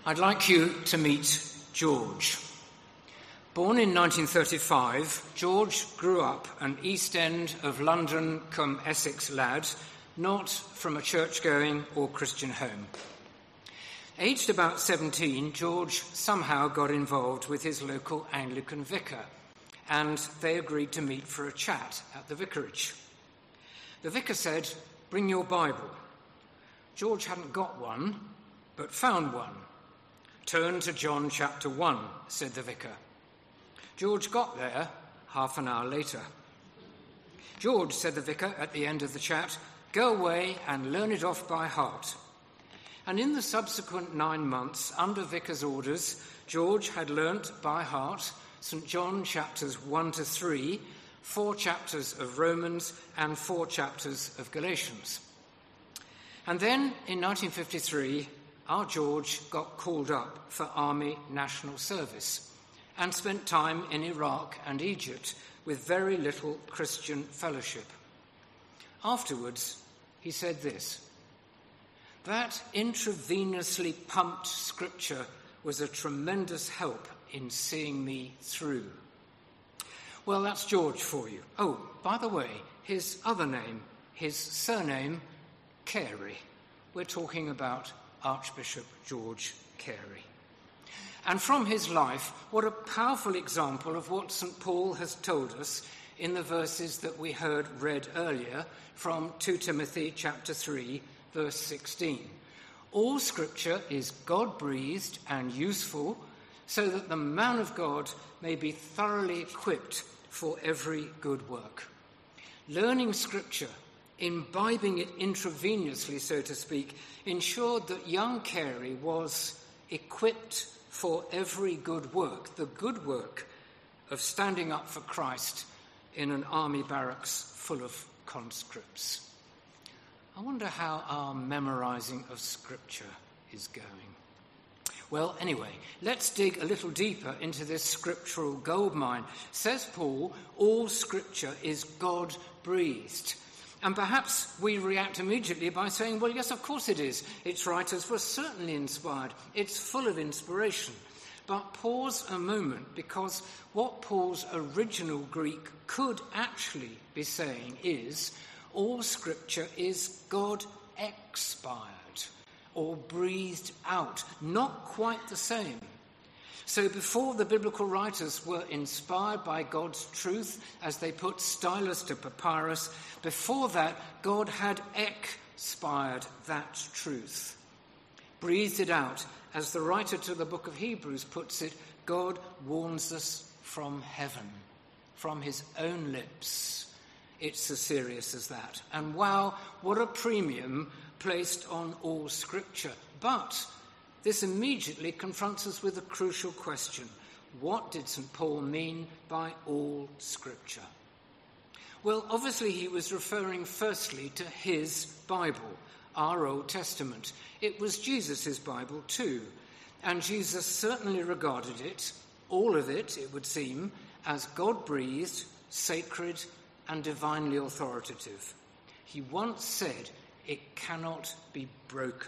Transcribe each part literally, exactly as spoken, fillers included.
I'd like you to meet George. Born in nineteen thirty-five, George grew up an East End of London cum Essex lad, not from a church-going or Christian home. Aged about seventeen, George somehow got involved with his local Anglican vicar, and they agreed to meet for a chat at the vicarage. The vicar said, "Bring your Bible." George hadn't got one, but found one. "Turn to John chapter one, said the vicar. George got there half an hour later. "George," said the vicar at the end of the chat, "go away and learn it off by heart." And in the subsequent nine months, under vicar's orders, George had learnt by heart St John chapters one to three, four chapters of Romans and four chapters of Galatians. And then in nineteen fifty-three, our George got called up for Army National Service and spent time in Iraq and Egypt with very little Christian fellowship. Afterwards, he said this: "That intravenously pumped scripture was a tremendous help in seeing me through." Well, that's George for you. Oh, by the way, his other name, his surname, Carey. We're talking about Archbishop George Carey. And from his life, what a powerful example of what St Paul has told us in the verses that we heard read earlier from Second Timothy chapter three, verse sixteen. All scripture is God-breathed and useful, so that the man of God may be thoroughly equipped for every good work. Learning scripture, imbibing it intravenously, so to speak, ensured that young Carey was equipped for every good work, the good work of standing up for Christ in an army barracks full of conscripts. I wonder how our memorizing of scripture is going. Well, anyway, let's dig a little deeper into this scriptural goldmine. Says Paul, all scripture is God-breathed. And perhaps we react immediately by saying, well, yes, of course it is. Its writers were certainly inspired. It's full of inspiration. But pause a moment, because what Paul's original Greek could actually be saying is, all scripture is God-expired or breathed out. Not quite the same. So before the biblical writers were inspired by God's truth, as they put stylus to papyrus, before that, God had expired that truth, breathed it out. As the writer to the book of Hebrews puts it, God warns us from heaven, from his own lips. It's as serious as that. And wow, what a premium placed on all scripture. But this immediately confronts us with a crucial question. What did St Paul mean by all scripture? Well, obviously he was referring firstly to his Bible, our Old Testament. It was Jesus' Bible too, and Jesus certainly regarded it, all of it, it would seem, as God-breathed, sacred, and divinely authoritative. He once said, it cannot be broken.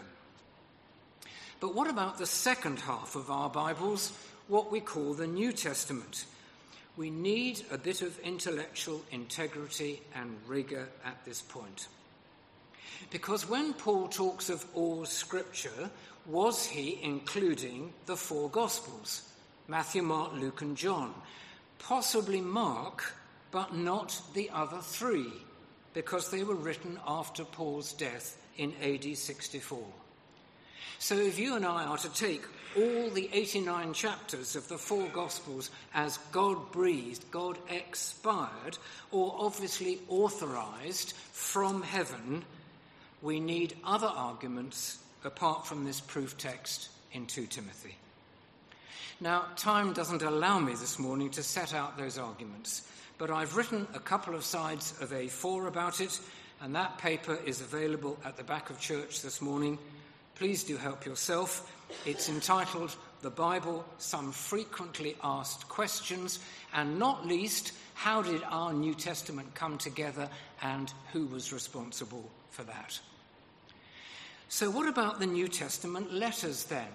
But what about the second half of our Bibles, what we call the New Testament? We need a bit of intellectual integrity and rigour at this point. Because when Paul talks of all scripture, was he including the four Gospels? Matthew, Mark, Luke and John. Possibly Mark, but not the other three, because they were written after Paul's death in A D sixty-four. So if you and I are to take all the eighty-nine chapters of the four Gospels as God-breathed, God-expired, or obviously authorized from heaven, we need other arguments apart from this proof text in Second Timothy. Now, time doesn't allow me this morning to set out those arguments, but I've written a couple of sides of A four about it, and that paper is available at the back of church this morning. Please do help yourself. It's entitled, The Bible, Some Frequently Asked Questions, and not least, how did our New Testament come together and who was responsible for that? So what about the New Testament letters then?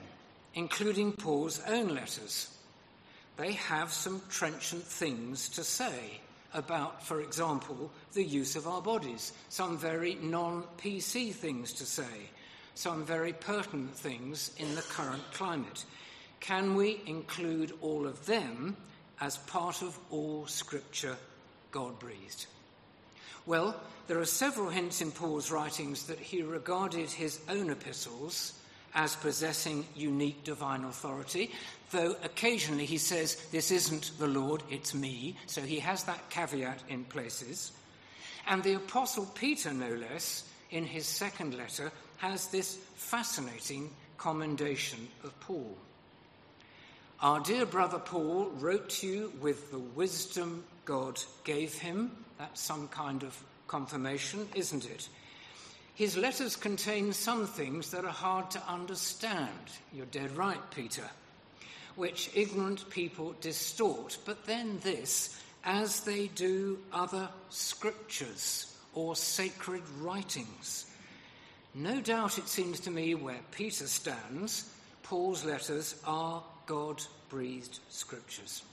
including Paul's own letters. They have some trenchant things to say about, for example, the use of our bodies, some very non-P C things to say, some very pertinent things in the current climate. Can we include all of them as part of all Scripture God-breathed? Well, there are several hints in Paul's writings that he regarded his own epistles as possessing unique divine authority, though occasionally he says, this isn't the Lord, it's me, so he has that caveat in places. And the Apostle Peter, no less, in his second letter, has this fascinating commendation of Paul. Our dear brother Paul wrote to you with the wisdom God gave him. That's some kind of confirmation, isn't it? His letters contain some things that are hard to understand. You're dead right, Peter. Which ignorant people distort. But then this, as they do other scriptures or sacred writings. No doubt, it seems to me, where Peter stands, Paul's letters are God-breathed scriptures.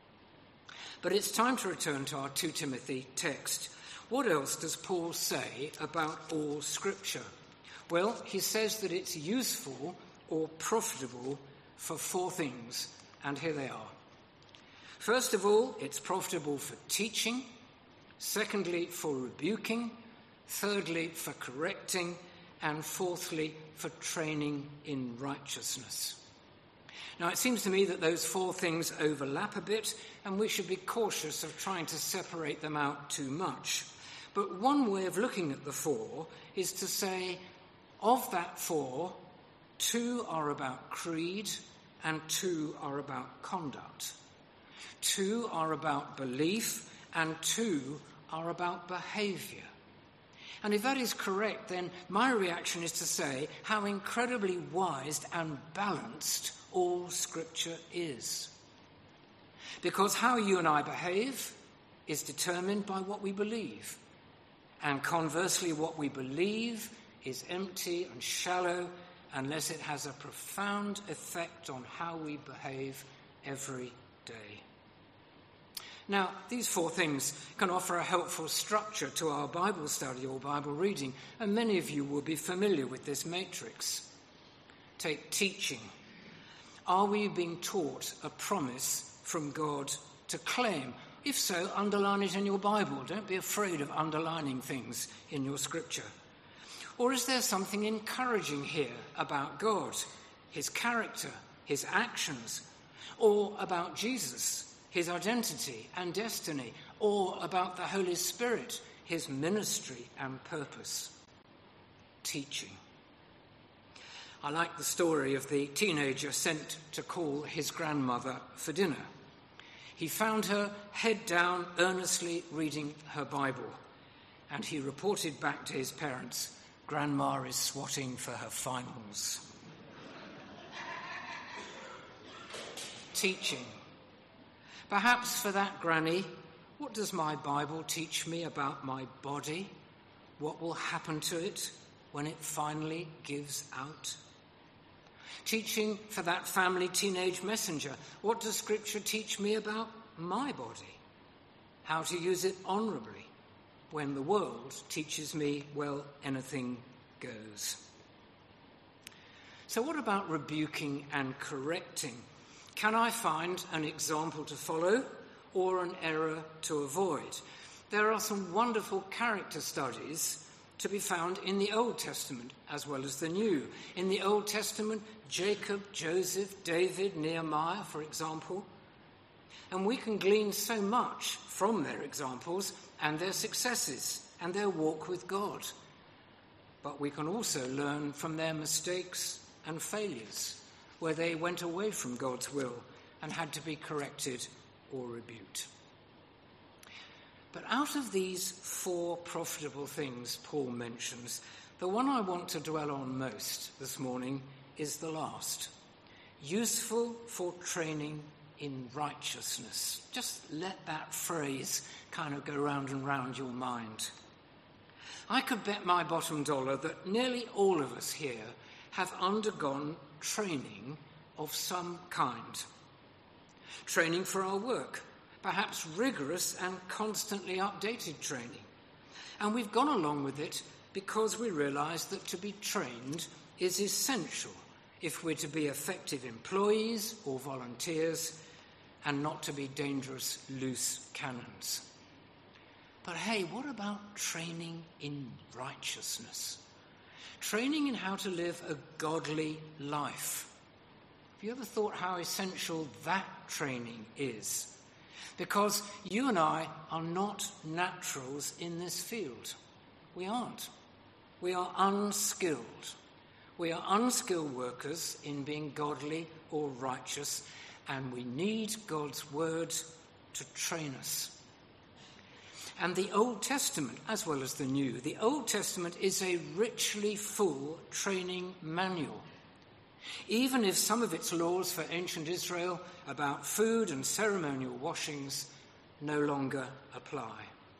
But it's time to return to our Second Timothy text. What else does Paul say about all Scripture? Well, he says that it's useful or profitable for four things, and here they are. First of all, it's profitable for teaching. Secondly, for rebuking. Thirdly, for correcting. And fourthly, for training in righteousness. Now, it seems to me that those four things overlap a bit, and we should be cautious of trying to separate them out too much. But one way of looking at the four is to say, of that four, two are about creed and two are about conduct. Two are about belief and two are about behaviour. And if that is correct, then my reaction is to say how incredibly wise and balanced all Scripture is. Because how you and I behave is determined by what we believe. And conversely, what we believe is empty and shallow unless it has a profound effect on how we behave every day. Now, these four things can offer a helpful structure to our Bible study or Bible reading, and many of you will be familiar with this matrix. Take teaching. Are we being taught a promise from God to claim? If so, underline it in your Bible. Don't be afraid of underlining things in your Scripture. Or is there something encouraging here about God, his character, his actions, or about Jesus, his identity and destiny, or about the Holy Spirit, his ministry and purpose? Teaching. I like the story of the teenager sent to call his grandmother for dinner. He found her head down, earnestly reading her Bible, and he reported back to his parents, "Grandma is swatting for her finals." Teaching. Perhaps for that granny, what does my Bible teach me about my body? What will happen to it when it finally gives out? Teaching for that family teenage messenger, what does Scripture teach me about my body? How to use it honourably when the world teaches me, well, anything goes. So what about rebuking and correcting? Can I find an example to follow or an error to avoid? There are some wonderful character studies to be found in the Old Testament as well as the New. In the Old Testament, Jacob, Joseph, David, Nehemiah, for example. And we can glean so much from their examples and their successes and their walk with God. But we can also learn from their mistakes and failures, where they went away from God's will and had to be corrected or rebuked. But out of these four profitable things Paul mentions, the one I want to dwell on most this morning is the last. Useful for training in righteousness. Just let that phrase kind of go round and round your mind. I could bet my bottom dollar that nearly all of us here have undergone training of some kind. Training for our work, perhaps rigorous and constantly updated training. And we've gone along with it because we realise that to be trained is essential if we're to be effective employees or volunteers and not to be dangerous loose cannons. But hey, what about training in righteousness? Training in how to live a godly life. Have you ever thought how essential that training is? Because you and I are not naturals in this field. We aren't. We are unskilled. We are unskilled workers in being godly or righteous, and we need God's word to train us. And the Old Testament, as well as the New, the Old Testament is a richly full training manual. Even if some of its laws for ancient Israel about food and ceremonial washings no longer apply.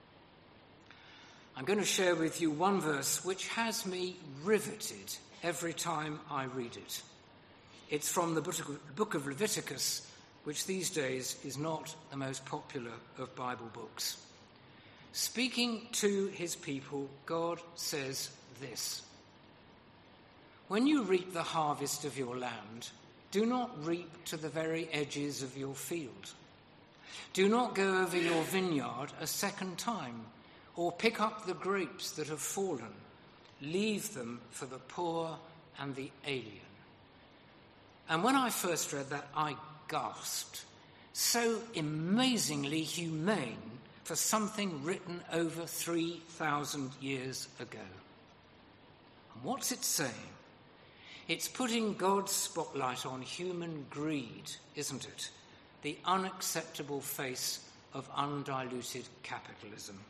I'm going to share with you one verse which has me riveted every time I read it. It's from the book of Leviticus, which these days is not the most popular of Bible books. Speaking to his people, God says this: "When you reap the harvest of your land, do not reap to the very edges of your field. Do not go over your vineyard a second time, or pick up the grapes that have fallen. Leave them for the poor and the alien." And when I first read that, I gasped. So amazingly humane for something written over three thousand years ago. And what's it saying? It's putting God's spotlight on human greed, isn't it? The unacceptable face of undiluted capitalism.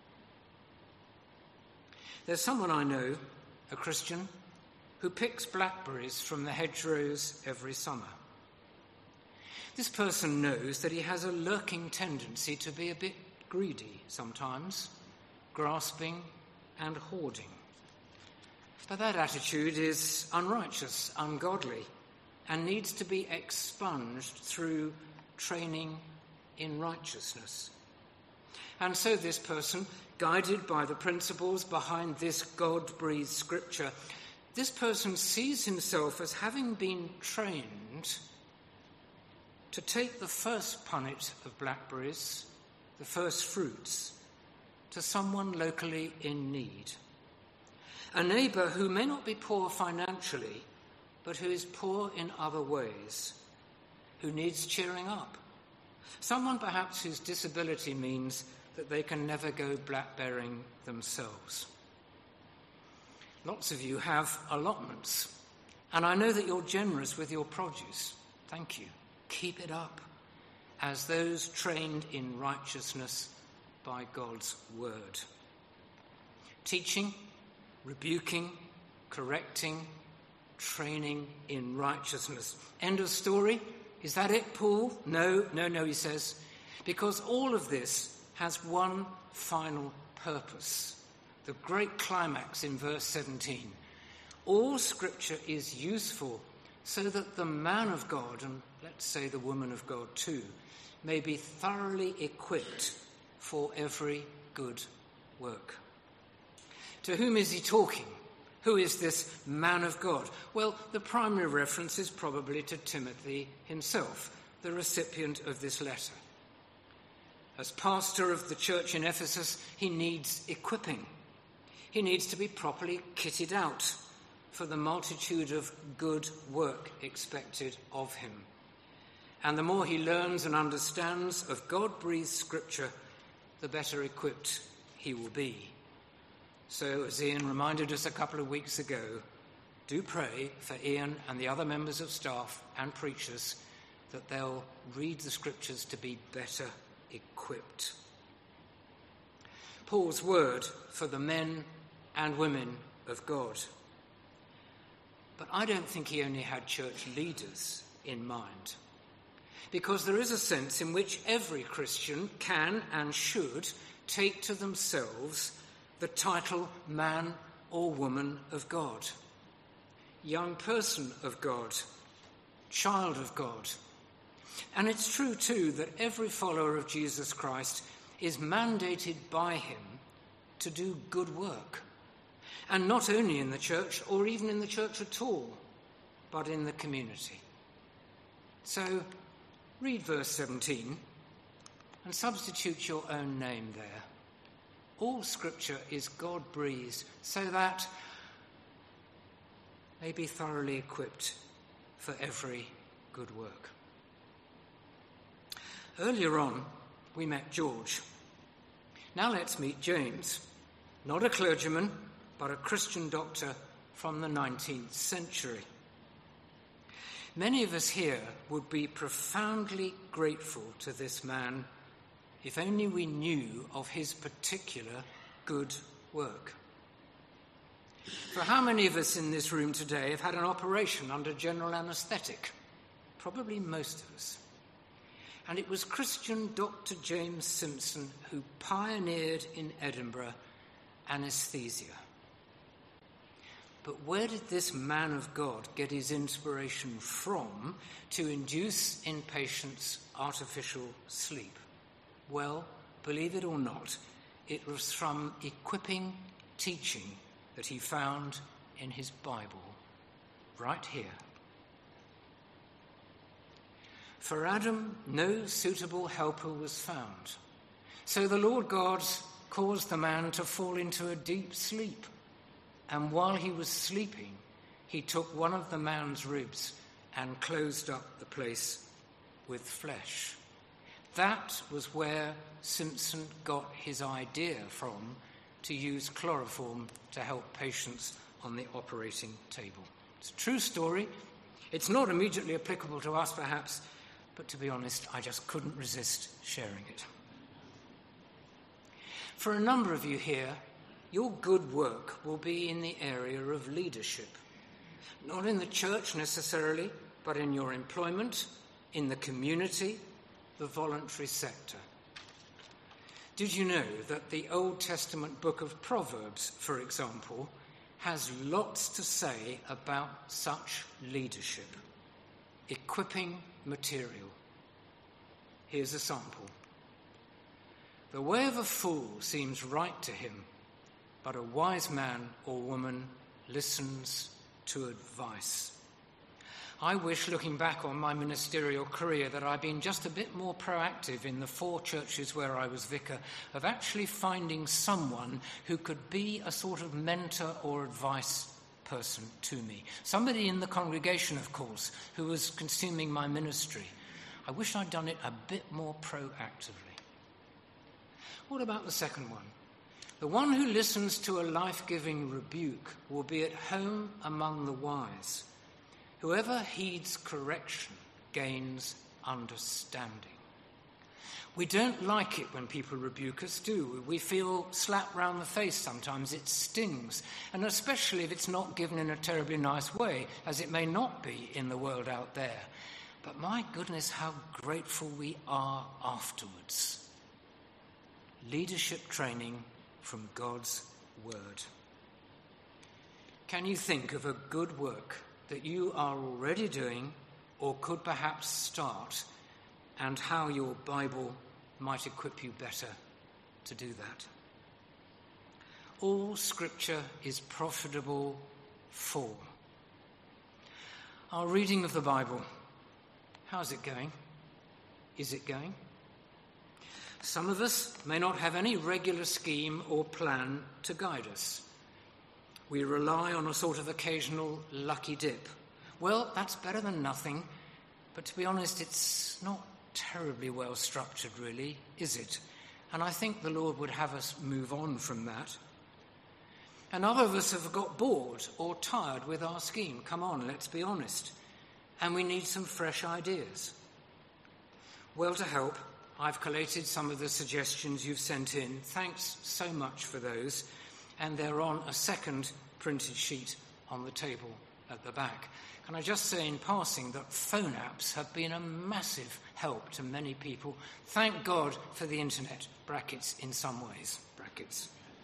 There's someone I know, a Christian, who picks blackberries from the hedgerows every summer. This person knows that he has a lurking tendency to be a bit greedy sometimes, grasping and hoarding. But that attitude is unrighteous, ungodly, and needs to be expunged through training in righteousness. And so this person, guided by the principles behind this God-breathed scripture, this person sees himself as having been trained to take the first punnet of blackberries, the first fruits, to someone locally in need. A neighbour who may not be poor financially, but who is poor in other ways, who needs cheering up. Someone perhaps whose disability means that they can never go blackberrying themselves. Lots of you have allotments, and I know that you're generous with your produce. Thank you. Keep it up, as those trained in righteousness by God's word. Teaching, rebuking, correcting, training in righteousness. End of story? Is that it, Paul? No, no, no, he says, because all of this has one final purpose. The great climax in verse seventeen. All scripture is useful so that the man of God, and let's say the woman of God too, may be thoroughly equipped for every good work. To whom is he talking? Who is this man of God? Well, the primary reference is probably to Timothy himself, the recipient of this letter. As pastor of the church in Ephesus, he needs equipping. He needs to be properly kitted out for the multitude of good work expected of him. And the more he learns and understands of God-breathed scripture, the better equipped he will be. So, as Ian reminded us a couple of weeks ago, do pray for Ian and the other members of staff and preachers that they'll read the scriptures to be better equipped. Paul's word for the men and women of God. But I don't think he only had church leaders in mind, because there is a sense in which every Christian can and should take to themselves the title man or woman of God, young person of God, child of God. And it's true, too, that every follower of Jesus Christ is mandated by him to do good work. And not only in the church, or even in the church at all, but in the community. So, read verse seventeen and substitute your own name there. All Scripture is God-breathed so that may be thoroughly equipped for every good work. Earlier on, we met George. Now let's meet James, not a clergyman, but a Christian doctor from the nineteenth century. Many of us here would be profoundly grateful to this man if only we knew of his particular good work. For how many of us in this room today have had an operation under general anaesthetic? Probably most of us. And it was Christian Doctor James Simpson who pioneered in Edinburgh anaesthesia. But where did this man of God get his inspiration from to induce in patients artificial sleep? Well, believe it or not, it was from equipping teaching that he found in his Bible, right here. For Adam, no suitable helper was found. So the Lord God caused the man to fall into a deep sleep. And while he was sleeping, he took one of the man's ribs and closed up the place with flesh. That was where Simpson got his idea from to use chloroform to help patients on the operating table. It's a true story. It's not immediately applicable to us, perhaps, but to be honest, I just couldn't resist sharing it. For a number of you here, your good work will be in the area of leadership. Not in the church necessarily, but in your employment, in the community, the voluntary sector. Did you know that the Old Testament book of Proverbs, for example, has lots to say about such leadership? Equipping material. Here's a sample. The way of a fool seems right to him, but a wise man or woman listens to advice. I wish, looking back on my ministerial career, that I'd been just a bit more proactive in the four churches where I was vicar, of actually finding someone who could be a sort of mentor or advice person to me. Somebody in the congregation, of course, who was consuming my ministry. I wish I'd done it a bit more proactively. What about the second one? The one who listens to a life-giving rebuke will be at home among the wise. Whoever heeds correction gains understanding. We don't like it when people rebuke us, do we? We feel slapped round the face sometimes. It stings. And especially if it's not given in a terribly nice way, as it may not be in the world out there. But my goodness, how grateful we are afterwards. Leadership training from God's word. Can you think of a good work that you are already doing or could perhaps start, and how your Bible might equip you better to do that? All Scripture is profitable for. Our reading of the Bible, how's it going? Is it going? Some of us may not have any regular scheme or plan to guide us. We rely on a sort of occasional lucky dip. Well, that's better than nothing, but to be honest, it's not terribly well structured, really, is it? And I think the Lord would have us move on from that. And other of us have got bored or tired with our scheme. Come on, let's be honest. And we need some fresh ideas. Well, to help, I've collated some of the suggestions you've sent in. Thanks so much for those. And they're on a second printed sheet on the table at the back. Can I just say in passing that phone apps have been a massive help to many people. Thank God for the internet, brackets, in some ways, brackets.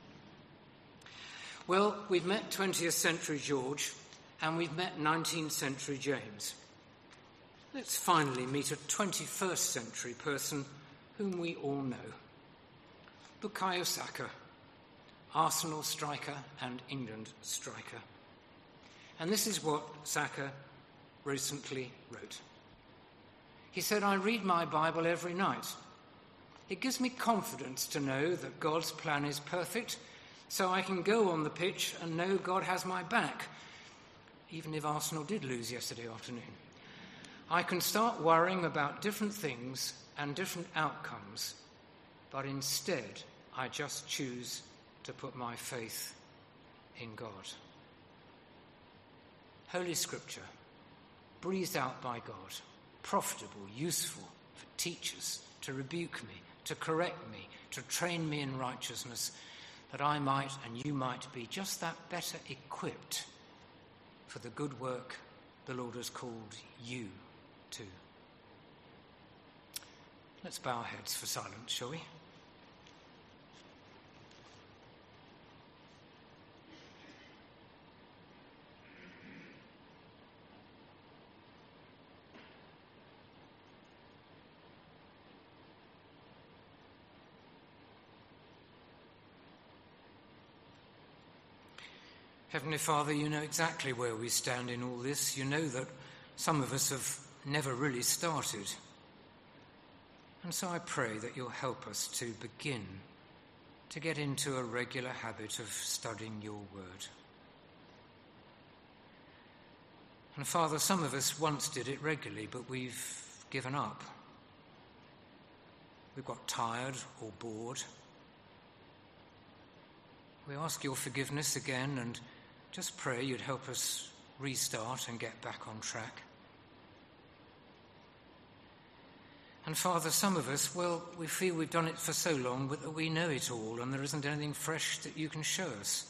Well, we've met twentieth century George, and we've met nineteenth century James. Let's finally meet a twenty-first century person whom we all know. Bukayo Saka, Arsenal striker and England striker. And this is what Saka recently wrote. He said, "I read my Bible every night. It gives me confidence to know that God's plan is perfect, so I can go on the pitch and know God has my back, even if Arsenal did lose yesterday afternoon. I can start worrying about different things and different outcomes, but instead I just choose to put my faith in God." Holy Scripture, breathed out by God, profitable, useful for teachers, to rebuke me, to correct me, to train me in righteousness, that I might and you might be just that better equipped for the good work the Lord has called you to. Let's bow our heads for silence, shall we? Heavenly Father, you know exactly where we stand in all this. You know that some of us have never really started. And so I pray that you'll help us to begin to get into a regular habit of studying your word. And Father, some of us once did it regularly, but we've given up. We've got tired or bored. We ask your forgiveness again and just pray you'd help us restart and get back on track. And Father, some of us, well, we feel we've done it for so long that we know it all and there isn't anything fresh that you can show us.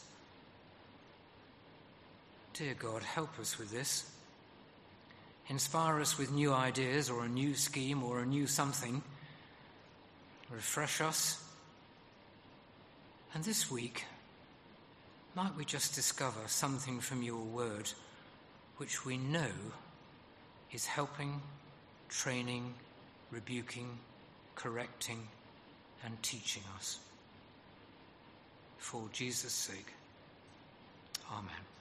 Dear God, help us with this. Inspire us with new ideas or a new scheme or a new something. Refresh us. And this week, might we just discover something from your word which we know is helping, training, rebuking, correcting, and teaching us. For Jesus' sake, amen.